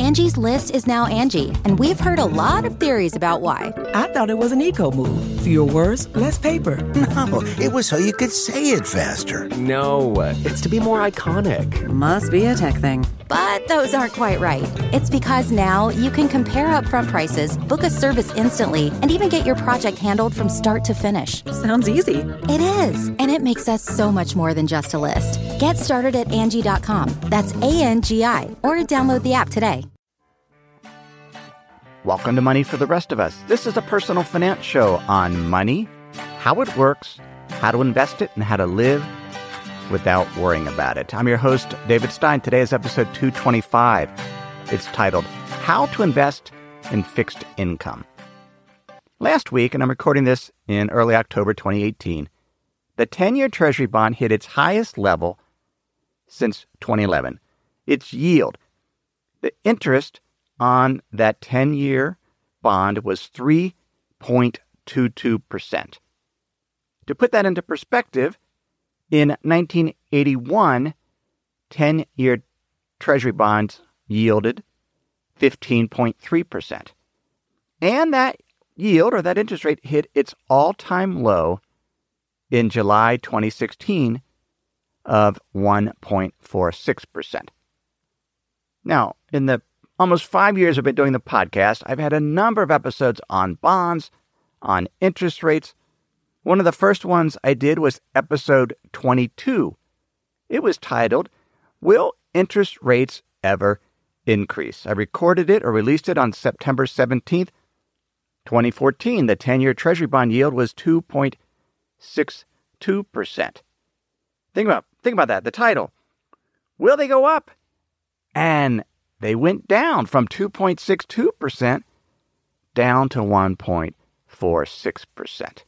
Angie's List is now Angie, and we've heard a lot of theories about why. I thought it was an eco move. Fewer words, less paper. No, it was so you could say it faster. No, it's to be more iconic. Must be a tech thing. But those aren't quite right. It's because now you can compare upfront prices, book a service instantly, and even get your project handled from start to finish. Sounds easy. It is, and it makes us so much more than just a list. Get started at Angie.com. That's ANGI, or download the app today. Welcome to Money for the Rest of Us. This is a personal finance show on money, how it works, how to invest it, and how to live without worrying about it. I'm your host, David Stein. Today is episode 225. It's titled, How to Invest in Fixed Income. Last week, and I'm recording this in early October 2018, the 10-year Treasury bond hit its highest level since 2011. Its yield, the interest on that 10-year bond was 3.22%. To put that into perspective, in 1981, 10-year Treasury bonds yielded 15.3%. And that yield, or that interest rate, hit its all-time low in July 2016 of 1.46%. Now, in the almost 5 years I've been doing the podcast, I've had a number of episodes on bonds, on interest rates. One of the first ones I did was episode 22. It was titled, Will Interest Rates Ever Increase? I recorded it or released it on September 17th, 2014. The 10-year Treasury bond yield was 2.62%. Think about that. The title, Will They Go Up? And they went down from 2.62% down to 1.46%.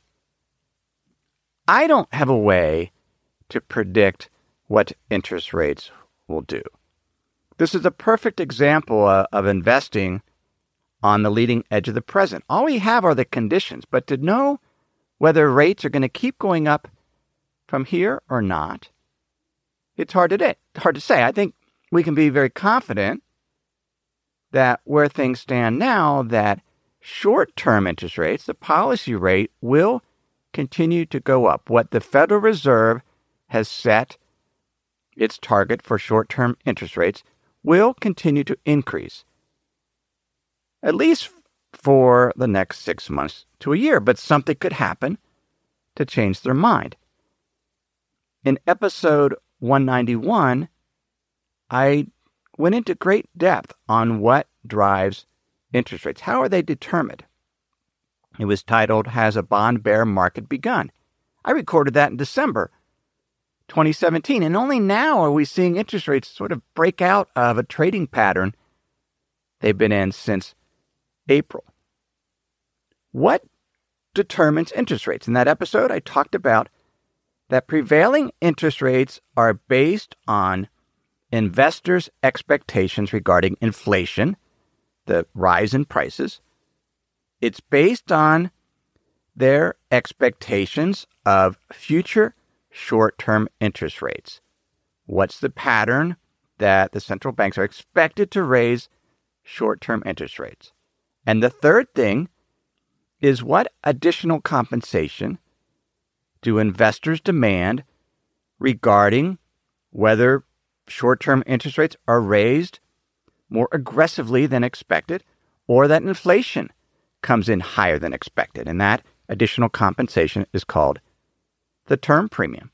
I don't have a way to predict what interest rates will do. This is a perfect example of investing on the leading edge of the present. All we have are the conditions, but to know whether rates are going to keep going up from here or not, it's hard to say. I think we can be very confident that where things stand now, that short-term interest rates, the policy rate, will continue to go up. What the Federal Reserve has set its target for short-term interest rates will continue to increase, at least for the next 6 months to a year. But something could happen to change their mind. In episode 191, I went into great depth on what drives interest rates. How are they determined? It was titled, Has a Bond Bear Market Begun? I recorded that in December 2017, and only now are we seeing interest rates sort of break out of a trading pattern they've been in since April. What determines interest rates? In that episode, I talked about that prevailing interest rates are based on investors' expectations regarding inflation, the rise in prices. It's based on their expectations of future short-term interest rates. What's the pattern that the central banks are expected to raise short-term interest rates? And the third thing is, what additional compensation do investors demand regarding whether short-term interest rates are raised more aggressively than expected, or that inflation comes in higher than expected? And that additional compensation is called the term premium.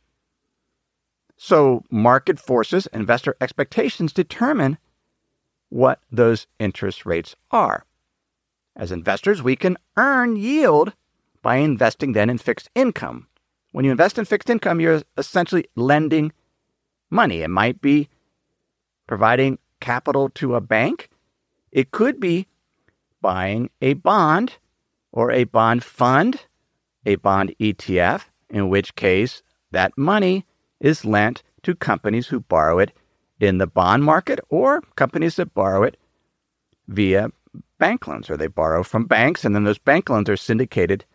So market forces, investor expectations determine what those interest rates are. As investors, we can earn yield by investing then in fixed income. When you invest in fixed income, you're essentially lending money. It might be providing capital to a bank. It could be buying a bond or a bond fund, a bond ETF, in which case that money is lent to companies who borrow it in the bond market, or companies that borrow it via bank loans, or they borrow from banks, and then those bank loans are syndicated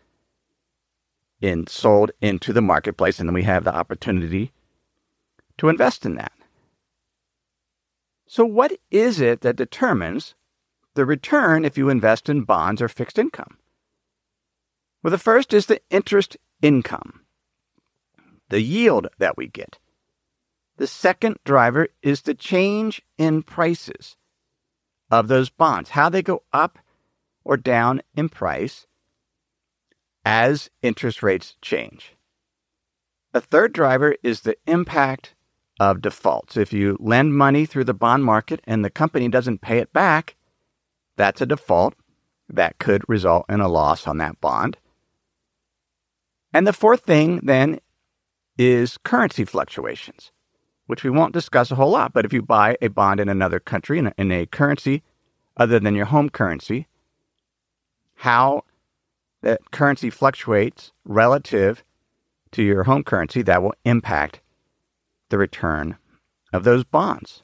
and sold into the marketplace, and then we have the opportunity to invest in that. So what is it that determines the return if you invest in bonds or fixed income? Well, the first is the interest income, the yield that we get. The second driver is the change in prices of those bonds, how they go up or down in price as interest rates change. A third driver is the impact of defaults. If you lend money through the bond market and the company doesn't pay it back, that's a default that could result in a loss on that bond. And the fourth thing then is currency fluctuations, which we won't discuss a whole lot. But if you buy a bond in another country, in a currency other than your home currency, how that currency fluctuates relative to your home currency, that will impact the return of those bonds.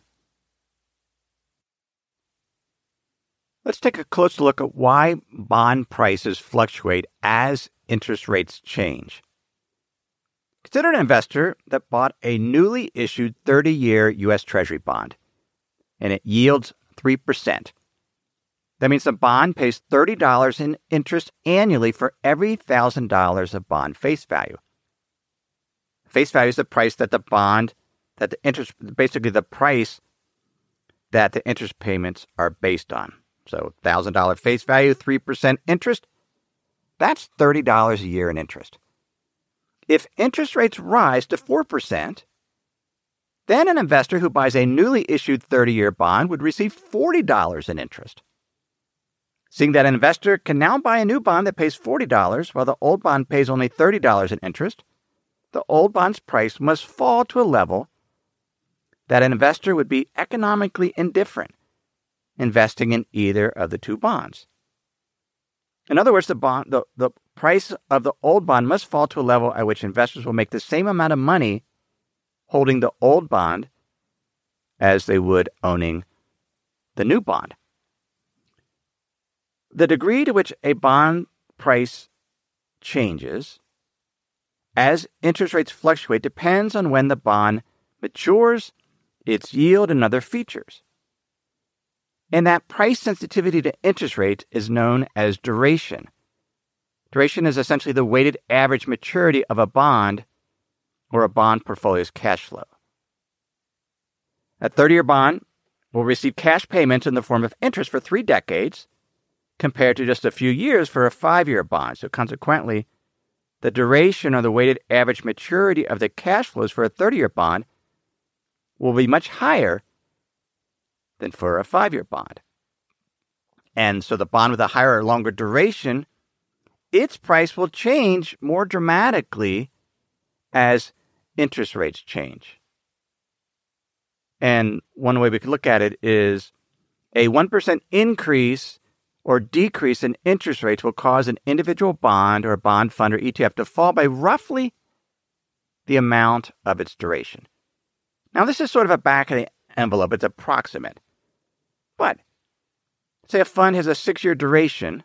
Let's take a closer look at why bond prices fluctuate as interest rates change. Consider an investor that bought a newly issued 30-year U.S. Treasury bond, and it yields 3%. That means the bond pays $30 in interest annually for every $1,000 of bond face value. Face value is the price that the bond, that the interest, basically the price that the interest payments are based on. So $1,000 face value, 3% interest, that's $30 a year in interest. If interest rates rise to 4%, then an investor who buys a newly issued 30-year bond would receive $40 in interest. Seeing that an investor can now buy a new bond that pays $40 while the old bond pays only $30 in interest, the old bond's price must fall to a level that an investor would be economically indifferent investing in either of the two bonds. In other words, the price of the old bond must fall to a level at which investors will make the same amount of money holding the old bond as they would owning the new bond. The degree to which a bond price changes as interest rates fluctuate depends on when the bond matures, its yield, and other features. And that price sensitivity to interest rates is known as duration. Duration is essentially the weighted average maturity of a bond or a bond portfolio's cash flow. A 30-year bond will receive cash payments in the form of interest for 3 decades, compared to just a few years for a 5-year bond. So consequently, the duration or the weighted average maturity of the cash flows for a 30-year bond will be much higher than for a 5-year bond. And so the bond with a higher or longer duration, its price will change more dramatically as interest rates change. And one way we could look at it is a 1% increase or decrease in interest rates will cause an individual bond or a bond fund or ETF to fall by roughly the amount of its duration. Now, this is sort of a back of the envelope. It's approximate. But say a fund has a 6-year duration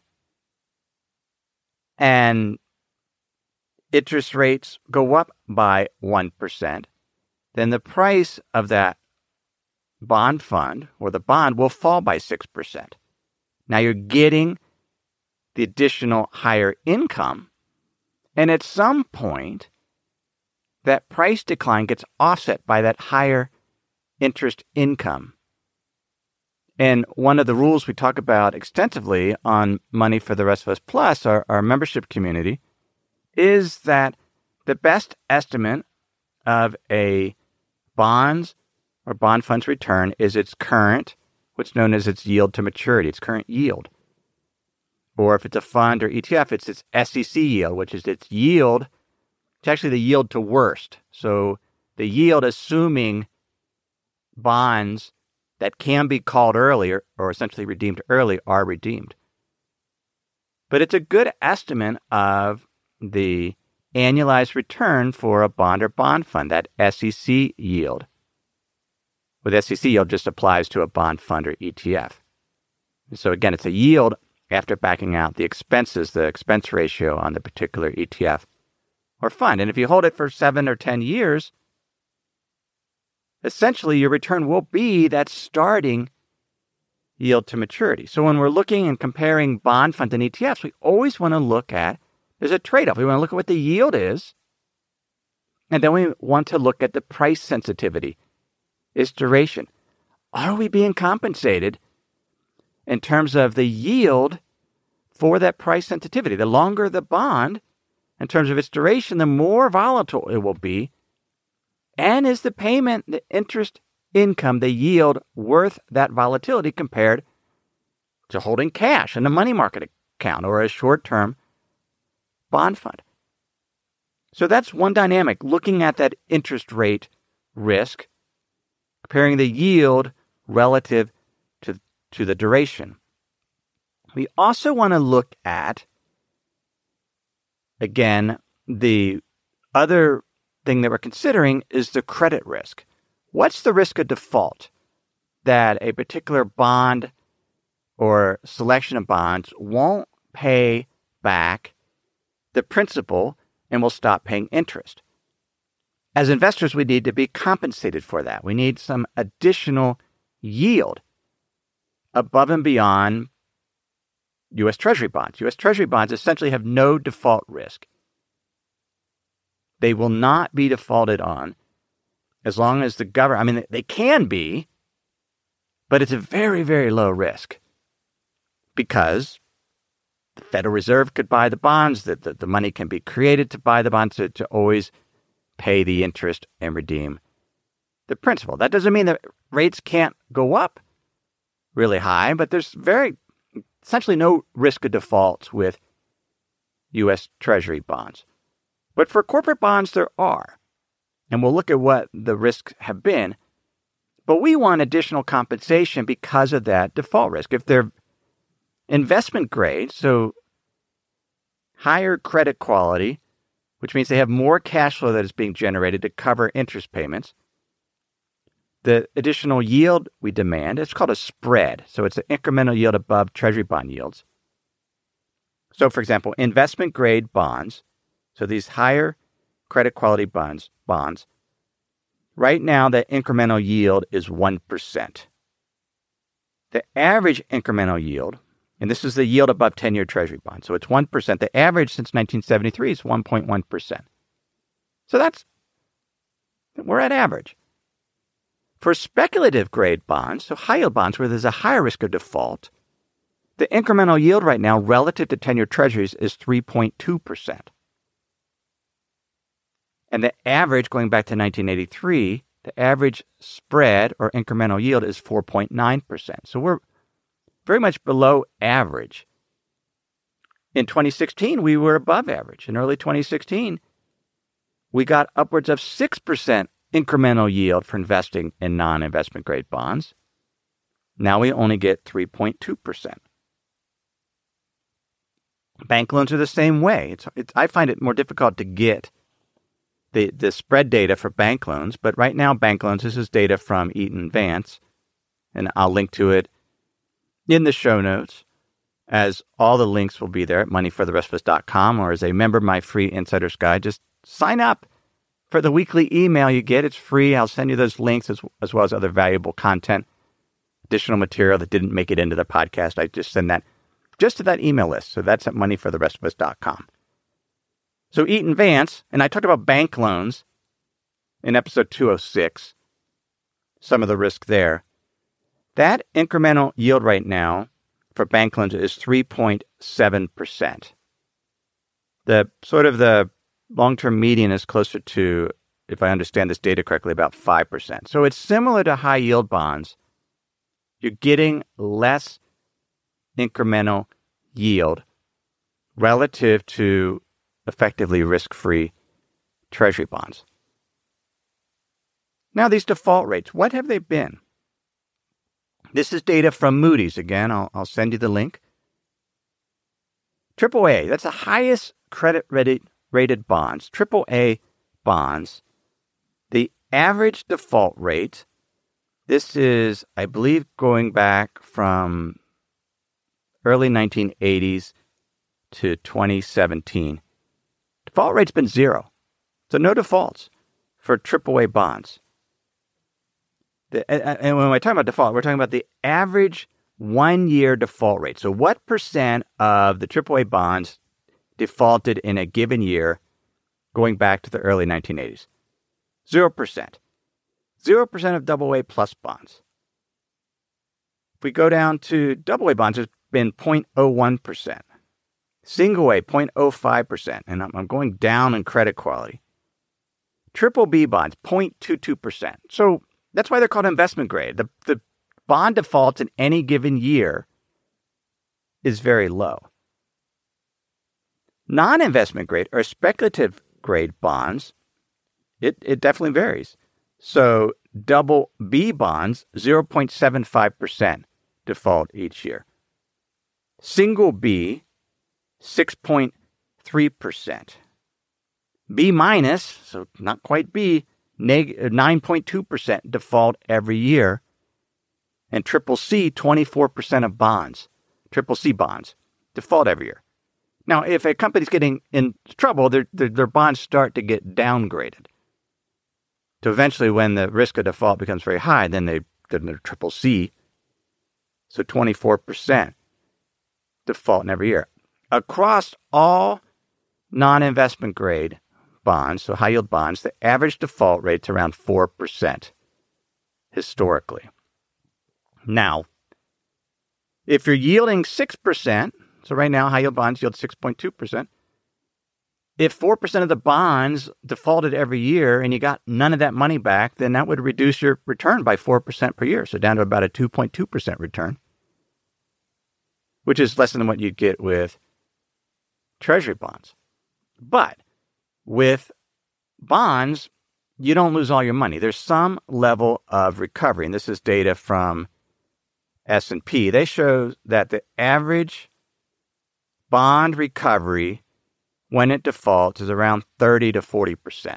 and interest rates go up by 1%, then the price of that bond fund or the bond will fall by 6%. Now you're getting the additional higher income, and at some point, that price decline gets offset by that higher interest income. And one of the rules we talk about extensively on Money for the Rest of Us Plus, our membership community, is that the best estimate of a bond's or bond fund's return is its current, what's known as its yield to maturity, its current yield. Or if it's a fund or ETF, it's its SEC yield, which is its yield. It's actually the yield to worst. So the yield assuming bonds that can be called earlier or essentially redeemed early are redeemed. But it's a good estimate of the annualized return for a bond or bond fund, that SEC yield. With SEC yield just applies to a bond fund or ETF. So again, it's a yield after backing out the expenses, the expense ratio on the particular ETF or fund. And if you hold it for 7 or 10 years, essentially your return will be that starting yield to maturity. So when we're looking and comparing bond funds and ETFs, we always want to look at, there's a trade-off. We want to look at what the yield is, and then we want to look at the price sensitivity. Its duration. Are we being compensated in terms of the yield for that price sensitivity? The longer the bond, in terms of its duration, the more volatile it will be. And is the payment, the interest income, the yield worth that volatility compared to holding cash in a money market account or a short-term bond fund? So that's one dynamic, looking at that interest rate risk, comparing the yield relative to the duration. We also want to look at, again, the other thing that we're considering is the credit risk. What's the risk of default that a particular bond or selection of bonds won't pay back the principal and will stop paying interest? As investors, we need to be compensated for that. We need some additional yield above and beyond U.S. Treasury bonds. U.S. Treasury bonds essentially have no default risk. They will not be defaulted on as long as the government, I mean, they can be, but it's a very, very low risk because the Federal Reserve could buy the bonds, that the money can be created to buy the bonds to always pay the interest and redeem the principal. That doesn't mean that rates can't go up really high, but there's essentially no risk of defaults with U.S. Treasury bonds. But for corporate bonds, there are. And we'll look at what the risks have been. But we want additional compensation because of that default risk. If they're investment grade, so higher credit quality, which means they have more cash flow that is being generated to cover interest payments, the additional yield we demand, it's called a spread. So it's an incremental yield above Treasury bond yields. So, for example, investment grade bonds, so these higher credit quality bonds, right now the incremental yield is 1%. The average incremental yield, and this is the yield above 10-year Treasury bonds, so it's 1%. The average since 1973 is 1.1%. So we're at average. For speculative grade bonds, so high yield bonds where there's a higher risk of default, the incremental yield right now relative to 10-year Treasuries is 3.2%. And the average, going back to 1983, the average spread or incremental yield is 4.9%. So we're very much below average. In 2016, we were above average. In early 2016, we got upwards of 6% incremental yield for investing in non-investment grade bonds. Now we only get 3.2%. Bank loans are the same way. I find it more difficult to get the spread data for bank loans, but right now bank loans, this is data from Eaton Vance, and I'll link to it in the show notes, as all the links will be there at moneyfortherestofus.com, or as a member of my free Insider's Guide. Just sign up for the weekly email you get. It's free. I'll send you those links as well as other valuable content, additional material that didn't make it into the podcast. I just send that just to that email list. So that's at moneyfortherestofus.com. So Eaton Vance, and I talked about bank loans in episode 206, some of the risk there. That incremental yield right now for bank loans is 3.7%. The long-term median is closer to, if I understand this data correctly, about 5%. So it's similar to high yield bonds. You're getting less incremental yield relative to effectively risk-free Treasury bonds. Now, these default rates, what have they been? This is data from Moody's. Again, I'll send you the link. AAA, that's the highest credit-rated bonds. AAA bonds, the average default rate, this is, I believe, going back from early 1980s to 2017. Default rate's been 0. So no defaults for AAA bonds. And when I talk about default, we're talking about the average 1-year default rate. So what percent of the AAA bonds defaulted in a given year going back to the early 1980s? 0%. 0% of AA plus bonds. If we go down to AA bonds, it's been 0.01%. Single A, 0.05%. And I'm going down in credit quality. Triple B bonds, 0.22%. So that's why they're called investment grade. The bond default in any given year is very low. Non-investment grade or speculative grade bonds, it definitely varies. So double B bonds, 0.75% default each year. Single B, 6.3%. B minus, so not quite B, 9.2% default every year. And triple C, 24% of bonds, triple C bonds, default every year. Now, if a company's getting in trouble, their bonds start to get downgraded. So eventually, when the risk of default becomes very high, then they're triple C. So 24% default in every year. Across all non-investment grade bonds, so high-yield bonds, the average default rate's around 4% historically. Now, if you're yielding 6%, so right now high-yield bonds yield 6.2%, if 4% of the bonds defaulted every year and you got none of that money back, then that would reduce your return by 4% per year, so down to about a 2.2% return, which is less than what you'd get with Treasury bonds. But with bonds, you don't lose all your money. There's some level of recovery, and this is data from S&P. They show that the average bond recovery when it defaults is around 30 to 40%.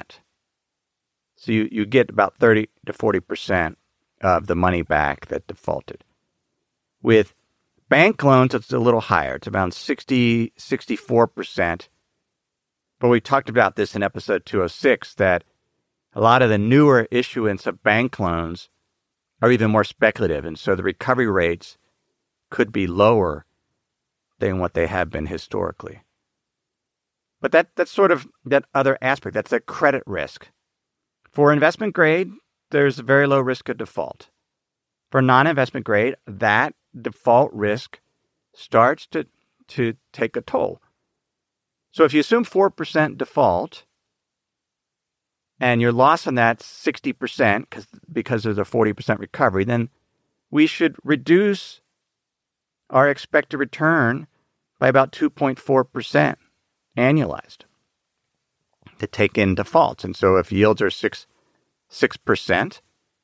So you get about 30 to 40% of the money back that defaulted. With bank loans, it's a little higher. It's around 60, 64%. But we talked about this in episode 206, that a lot of the newer issuance of bank loans are even more speculative. And so the recovery rates could be lower than what they have been historically. But that's sort of that other aspect. That's a credit risk. For investment grade, there's a very low risk of default. For non-investment grade, that default risk starts to take a toll. So if you assume 4% default and your loss on that's 60% because there's a 40% recovery, then we should reduce our expected return by about 2.4% annualized to take in defaults. And so if yields are 6%,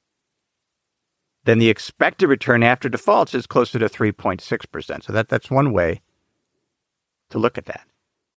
then the expected return after defaults is closer to 3.6%. So that's one way to look at that.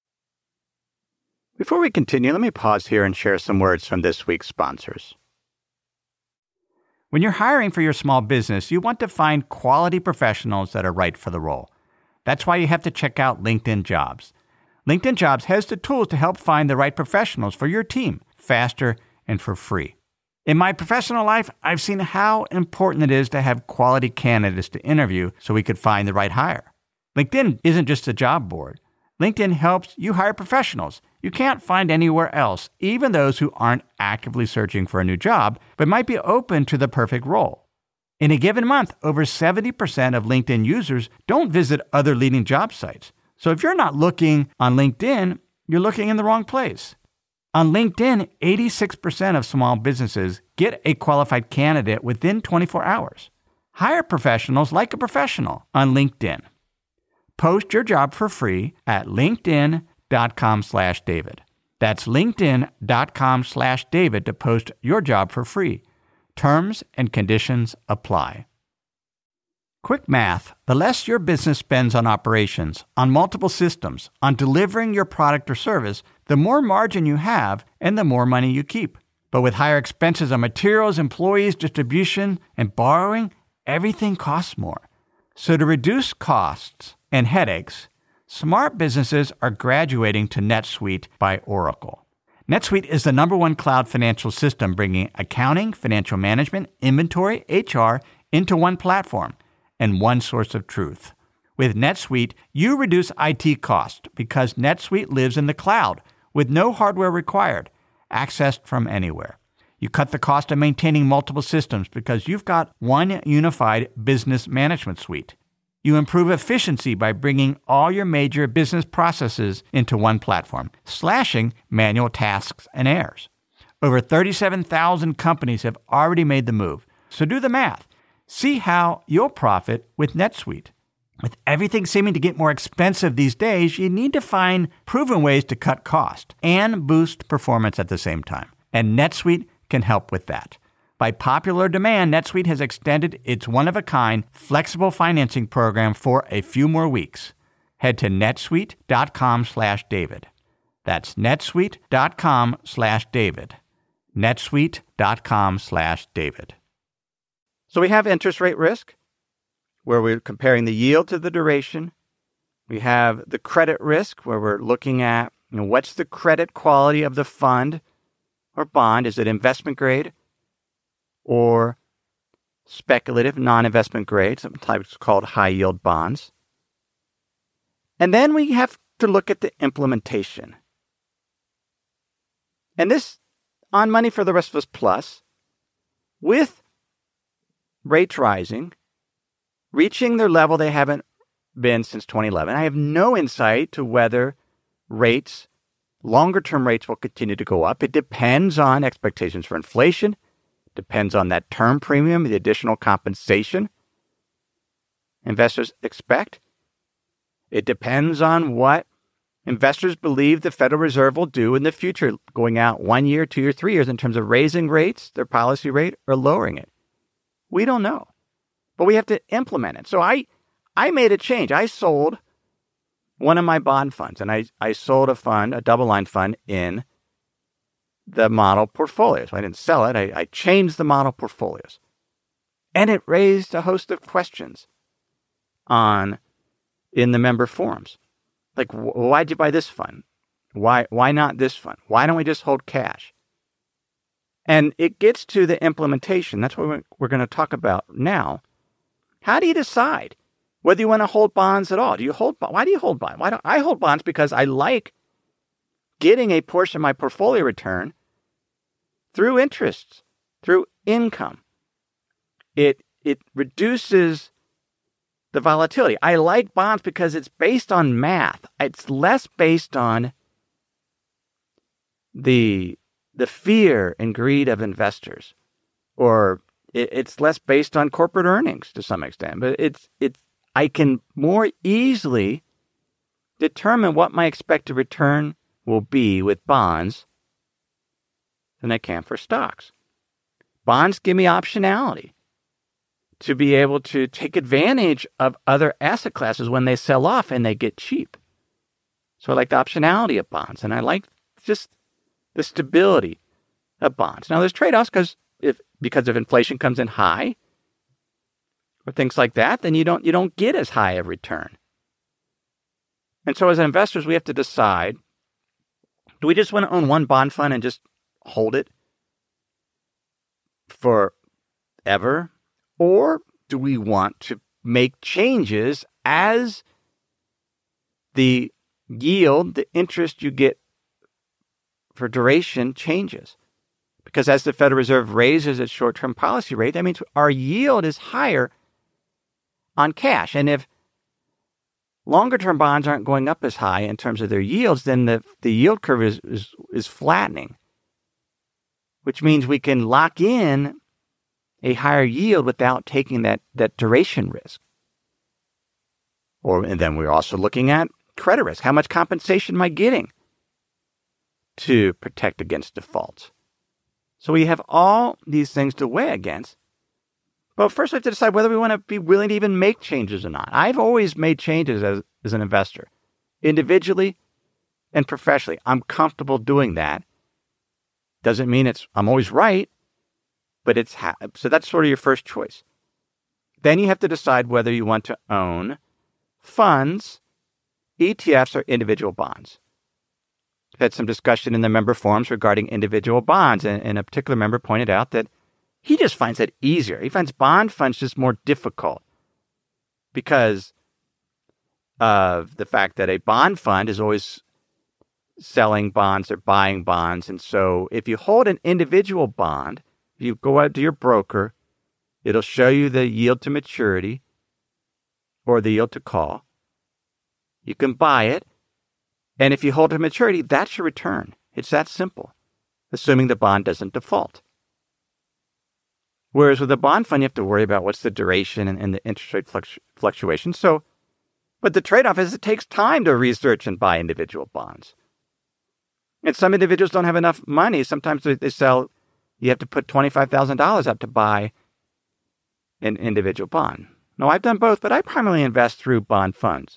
Before we continue, let me pause here and share some words from this week's sponsors. When you're hiring for your small business, you want to find quality professionals that are right for the role. That's why you have to check out LinkedIn Jobs. LinkedIn Jobs has the tools to help find the right professionals for your team faster and for free. In my professional life, I've seen how important it is to have quality candidates to interview so we could find the right hire. LinkedIn isn't just a job board. LinkedIn helps you hire professionals you can't find anywhere else, even those who aren't actively searching for a new job, but might be open to the perfect role. In a given month, over 70% of LinkedIn users don't visit other leading job sites. So if you're not looking on LinkedIn, you're looking in the wrong place. On LinkedIn, 86% of small businesses get a qualified candidate within 24 hours. Hire professionals like a professional on LinkedIn. Post your job for free at linkedin.com/David. That's linkedin.com/David to post your job for free. Terms and conditions apply. Quick math: the less your business spends on operations, on multiple systems, on delivering your product or service, the more margin you have and the more money you keep. But with higher expenses on materials, employees, distribution, and borrowing, everything costs more. So to reduce costs and headaches, smart businesses are graduating to NetSuite by Oracle. NetSuite is the #1 cloud financial system, bringing accounting, financial management, inventory, HR into one platform. and one source of truth. With NetSuite, you reduce IT costs because NetSuite lives in the cloud with no hardware required, accessed from anywhere. You cut the cost of maintaining multiple systems because you've got one unified business management suite. You improve efficiency by bringing all your major business processes into one platform, slashing manual tasks and errors. Over 37,000 companies have already made the move. So do the math. See how you'll profit with NetSuite. With everything seeming to get more expensive these days, you need to find proven ways to cut cost and boost performance at the same time. And NetSuite can help with that. By popular demand, NetSuite has extended its one-of-a-kind flexible financing program for a few more weeks. Head to netsuite.com/David. That's netsuite.com/David. netsuite.com/David. So we have interest rate risk, where we're comparing the yield to the duration. We have the credit risk, where we're looking at what's the credit quality of the fund or bond. Is it investment grade or speculative, non-investment grade, sometimes called high-yield bonds? And then we have to look at the implementation. And this, on Money for the Rest of Us Plus, with rates rising, reaching their level they haven't been since 2011, I have no insight to whether rates, longer-term rates, will continue to go up. It depends on expectations for inflation, depends on that term premium, the additional compensation investors expect. It depends on what investors believe the Federal Reserve will do in the future, going out 1 year, 2 years, 3 years in terms of raising rates, their policy rate, or lowering it. We don't know, but we have to implement it. So I made a change. I sold one of my bond funds, and I sold a fund, a double line fund, in the model portfolios. I didn't sell it. I changed the model portfolios. And it raised a host of questions in the member forums. Like, why'd you buy this fund? Why not this fund? Why don't we just hold cash? And it gets to the implementation. That's what we're going to talk about now. How do you decide whether you want to hold bonds at all? Why do you hold bonds? I hold bonds because I like getting a portion of my portfolio return through interests, through income. It reduces the volatility. I like bonds because it's based on math. It's less based on the fear and greed of investors, or it's less based on corporate earnings to some extent. But I can more easily determine what my expected return will be with bonds than I can for stocks. Bonds give me optionality to be able to take advantage of other asset classes when they sell off and they get cheap. So I like the optionality of bonds, and I like just the stability of bonds. Now, there's trade-offs because if inflation comes in high or things like that, then you don't get as high a return. And so as investors, we have to decide, do we just want to own one bond fund and just hold it forever? Or do we want to make changes as the yield, the interest you get for duration changes? Because as the Federal Reserve raises its short-term policy rate, that means our yield is higher on cash. And if longer-term bonds aren't going up as high in terms of their yields, then the yield curve is flattening, which means we can lock in a higher yield without taking that duration risk. And then we're also looking at credit risk. How much compensation am I getting to protect against defaults? So we have all these things to weigh against. But first we have to decide whether we want to be willing to even make changes or not. I've always made changes as an investor, individually and professionally. I'm comfortable doing that. Doesn't mean I'm always right, but so that's sort of your first choice. Then you have to decide whether you want to own funds, ETFs, or individual bonds. I've had some discussion in the member forums regarding individual bonds, and a particular member pointed out that he just finds that easier. He finds bond funds just more difficult because of the fact that a bond fund is always selling bonds or buying bonds. And so if you hold an individual bond, if you go out to your broker, it'll show you the yield to maturity or the yield to call. You can buy it. And if you hold to maturity, that's your return. It's that simple, assuming the bond doesn't default. Whereas with a bond fund, you have to worry about what's the duration and the interest rate fluctuation. But the trade-off is it takes time to research and buy individual bonds. And some individuals don't have enough money. Sometimes they sell, you have to put $25,000 up to buy an individual bond. No, I've done both, but I primarily invest through bond funds.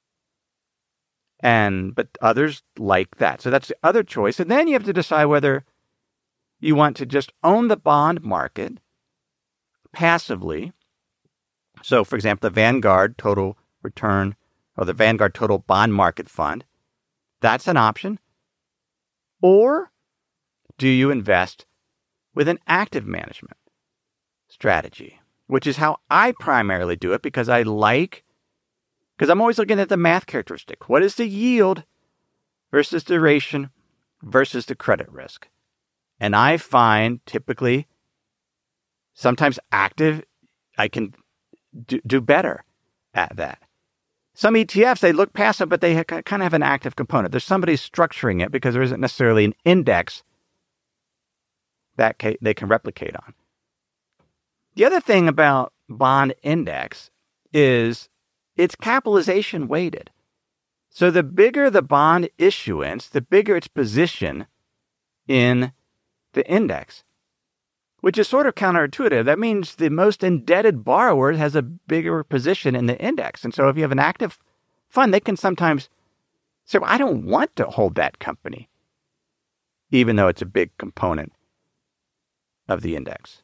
But others like that. So that's the other choice. And then you have to decide whether you want to just own the bond market passively. So, for example, the Vanguard Total Return or the Vanguard Total Bond Market Fund, that's an option. Or do you invest with an active management strategy, which is how I primarily do it because I'm always looking at the math characteristic. What is the yield versus duration versus the credit risk? And I find typically, sometimes active, I can do better at that. Some ETFs, they look passive, but they kind of have an active component. There's somebody structuring it because there isn't necessarily an index that they can replicate on. The other thing about bond index is it's capitalization weighted. So the bigger the bond issuance, the bigger its position in the index, which is sort of counterintuitive. That means the most indebted borrower has a bigger position in the index. And so if you have an active fund, they can sometimes say, well, I don't want to hold that company, even though it's a big component of the index.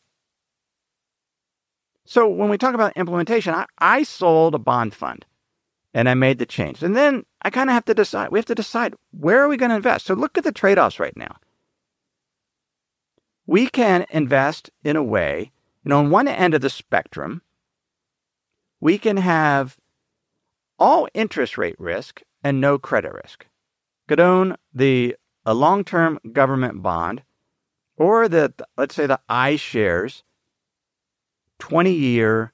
So when we talk about implementation, I sold a bond fund and I made the change. And then I kind of have to decide, we have to decide, where are we going to invest? So look at the trade-offs right now. We can invest in a way, on one end of the spectrum, we can have all interest rate risk and no credit risk. Could own a long-term government bond or let's say the iShares 20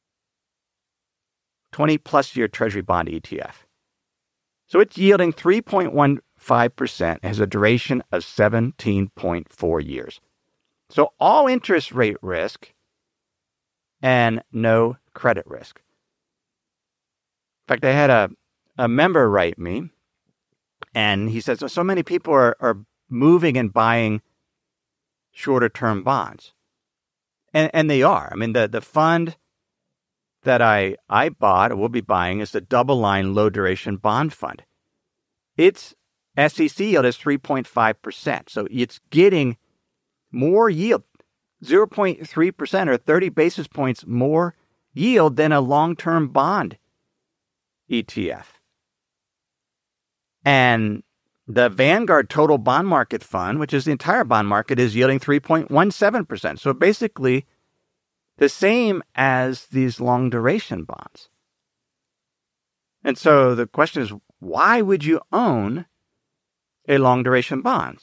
plus year Treasury bond ETF. So it's yielding 3.15%, has a duration of 17.4 years. So all interest rate risk and no credit risk. In fact, I had a member write me, and he says, so many people are moving and buying shorter-term bonds. And they are. I mean, the fund that I bought or will be buying is the double-line low-duration bond fund. Its SEC yield is 3.5%. So it's getting more yield, 0.3% or 30 basis points more yield than a long-term bond ETF. And the Vanguard Total Bond Market Fund, which is the entire bond market, is yielding 3.17%. So basically the same as these long-duration bonds. And so the question is, why would you own a long-duration bond?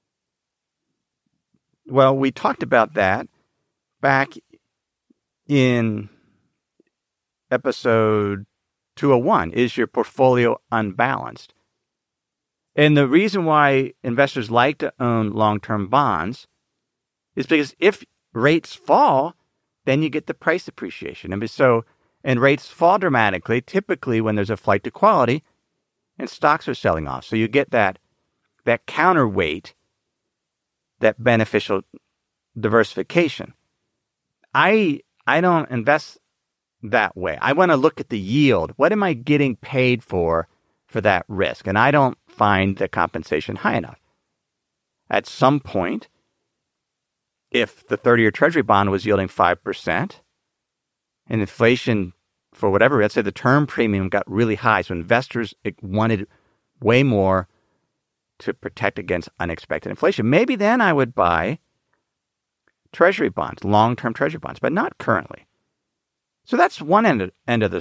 Well, we talked about that back in episode 201. Is your portfolio unbalanced? And the reason why investors like to own long-term bonds is because if rates fall, then you get the price appreciation. And rates fall dramatically, typically when there's a flight to quality and stocks are selling off. So you get that counterweight, that beneficial diversification. I don't invest that way. I want to look at the yield. What am I getting paid for that risk? And I don't find the compensation high enough. At some point, if the 30-year Treasury bond was yielding 5% and inflation, for whatever, let's say the term premium got really high, so investors wanted way more to protect against unexpected inflation, maybe then I would buy Treasury bonds, long-term Treasury bonds, but not currently. So that's one end of the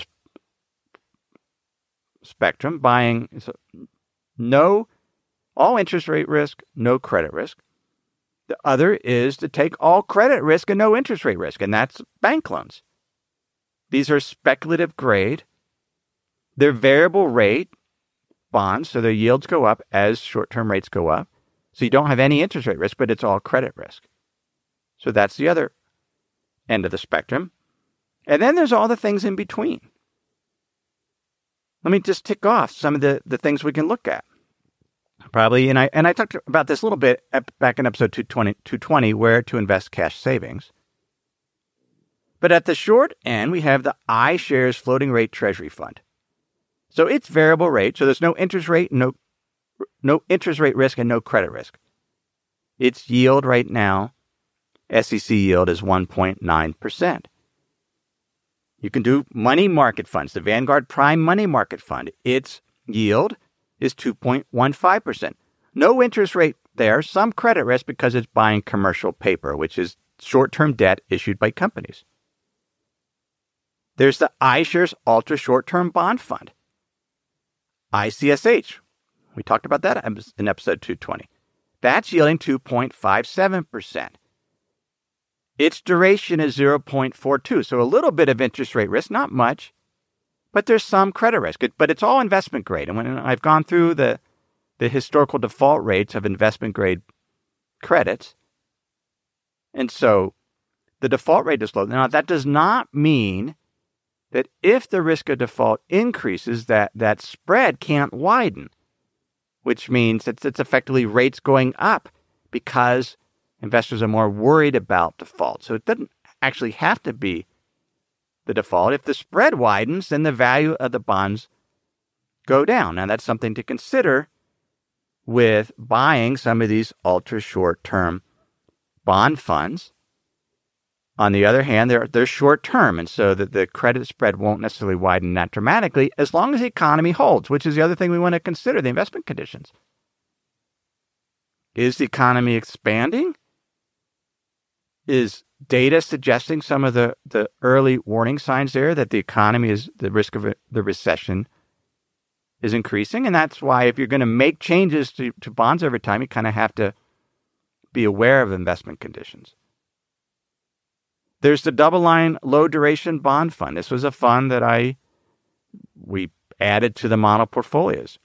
spectrum, buying all interest rate risk, no credit risk. The other is to take all credit risk and no interest rate risk, and that's bank loans. These are speculative grade. They're variable rate bonds, so their yields go up as short-term rates go up. So you don't have any interest rate risk, but it's all credit risk. So that's the other end of the spectrum. And then there's all the things in between. Let me just tick off some of the things we can look at. Probably, and I talked about this a little bit back in episode 220, where to invest cash savings. But at the short end, we have the iShares Floating Rate Treasury Fund. So it's variable rate, so there's no interest rate, no interest rate risk, and no credit risk. Its yield right now, SEC yield, is 1.9%. You can do money market funds, the Vanguard Prime Money Market Fund. Its yield is 2.15%. No interest rate there, some credit risk because it's buying commercial paper, which is short-term debt issued by companies. There's the iShares Ultra Short-Term Bond Fund, ICSH. We talked about that in episode 220. That's yielding 2.57%. Its duration is 0.42, so a little bit of interest rate risk, not much, but there's some credit risk. But it's all investment grade. And when I've gone through the historical default rates of investment grade credits, and so the default rate is low. Now, that does not mean that if the risk of default increases, that spread can't widen, which means it's effectively rates going up because investors are more worried about default. So it doesn't actually have to be the default. If the spread widens, then the value of the bonds go down. Now, that's something to consider with buying some of these ultra short-term bond funds. On the other hand, they're short-term, and so the credit spread won't necessarily widen that dramatically as long as the economy holds, which is the other thing we want to consider, the investment conditions. Is the economy expanding? Is data suggesting some of the early warning signs there that the economy the risk of the recession is increasing? And that's why if you're going to make changes to bonds over time, you kind of have to be aware of investment conditions. There's the Double Line Low Duration Bond Fund. This was a fund that we added to the model portfolios,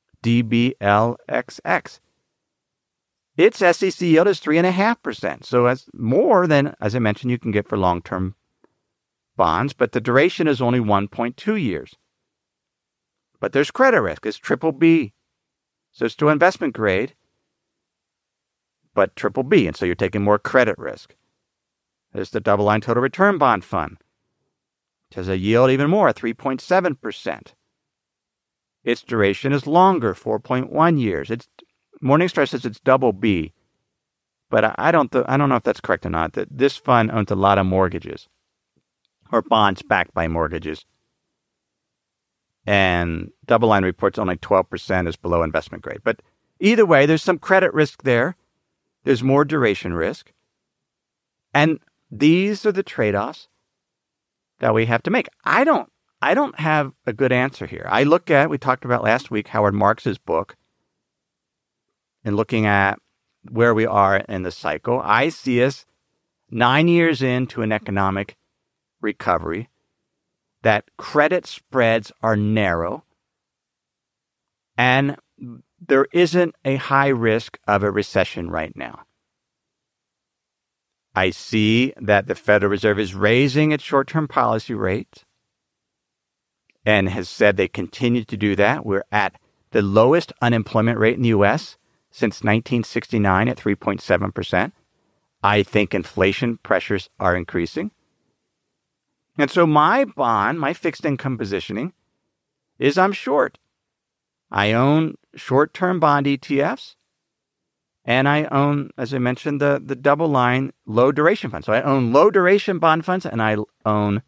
DBLXX. Its SEC yield is 3.5%. So that's more than, as I mentioned, you can get for long-term bonds, but the duration is only 1.2 years. But there's credit risk. It's BBB. So it's still investment grade, but BBB. And so you're taking more credit risk. There's the Double Line Total Return Bond Fund. It has a yield even more, 3.7%. Its duration is longer, 4.1 years. Morningstar says it's BB, but I don't know if that's correct or not. That this fund owns a lot of mortgages or bonds backed by mortgages, and Double Line reports only 12% is below investment grade. But either way, there's some credit risk there. There's more duration risk, and these are the trade-offs that we have to make. I don't have a good answer here. We talked about last week Howard Marks's book. And looking at where we are in the cycle, I see us 9 years into an economic recovery, that credit spreads are narrow, and there isn't a high risk of a recession right now. I see that the Federal Reserve is raising its short-term policy rates and has said they continue to do that. We're at the lowest unemployment rate in the U.S. since 1969 at 3.7%. I think inflation pressures are increasing. And so my fixed income positioning is I'm short. I own short-term bond ETFs, and I own, as I mentioned, the Double Line Low Duration Fund. So I own low duration bond funds, and I own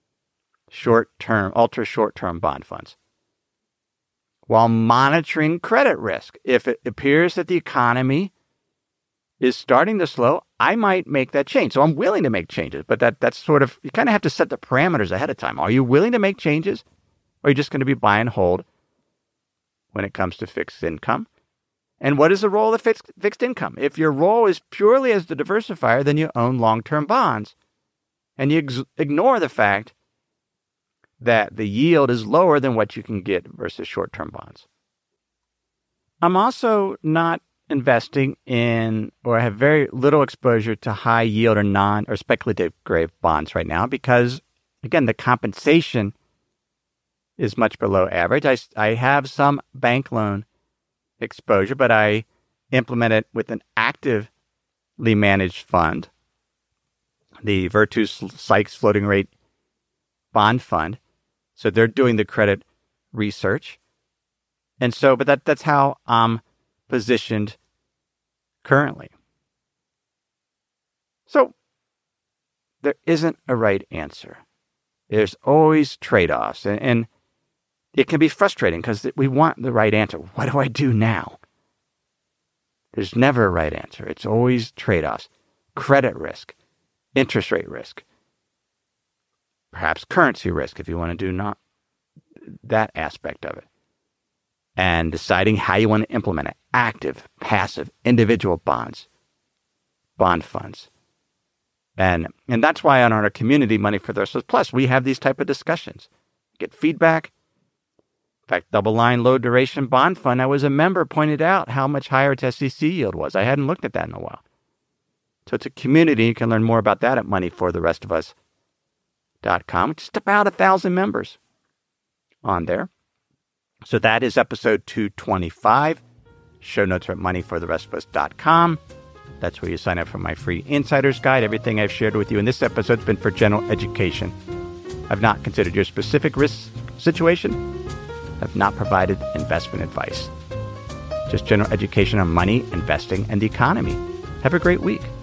ultra short-term bond funds, while monitoring credit risk. If it appears that the economy is starting to slow, I might make that change. So I'm willing to make changes, but that's sort of, you kind of have to set the parameters ahead of time. Are you willing to make changes, or are you just going to be buy and hold when it comes to fixed income? And what is the role of fixed income? If your role is purely as the diversifier, then you own long-term bonds, and you ignore the fact that the yield is lower than what you can get versus short-term bonds. I'm also not investing in, or have very little exposure to high yield or speculative grade bonds right now because, again, the compensation is much below average. I have some bank loan exposure, but I implement it with an actively managed fund, the Virtus Sykes Floating Rate Bond Fund. So they're doing the credit research. And so, but that's how I'm positioned currently. So there isn't a right answer. There's always trade-offs. And it can be frustrating because we want the right answer. What do I do now? There's never a right answer. It's always trade-offs. Credit risk, interest rate risk, perhaps currency risk if you want to do not that aspect of it. And deciding how you want to implement it. Active, passive, individual bonds, bond funds. And that's why on our community, Money for the Rest of Us Plus, we have these type of discussions. Get feedback. In fact, Double Line Low Duration Bond Fund, I was a member, pointed out how much higher its SEC yield was. I hadn't looked at that in a while. So it's a community. You can learn more about that at moneyfortherestofus.com. Just about 1,000 members on there. So that is episode 225. Show notes are at moneyfortherestofus.com. That's where you sign up for my free Insider's Guide. Everything I've shared with you in this episode has been for general education. I've not considered your specific risk situation. I've not provided investment advice. Just general education on money, investing, and the economy. Have a great week.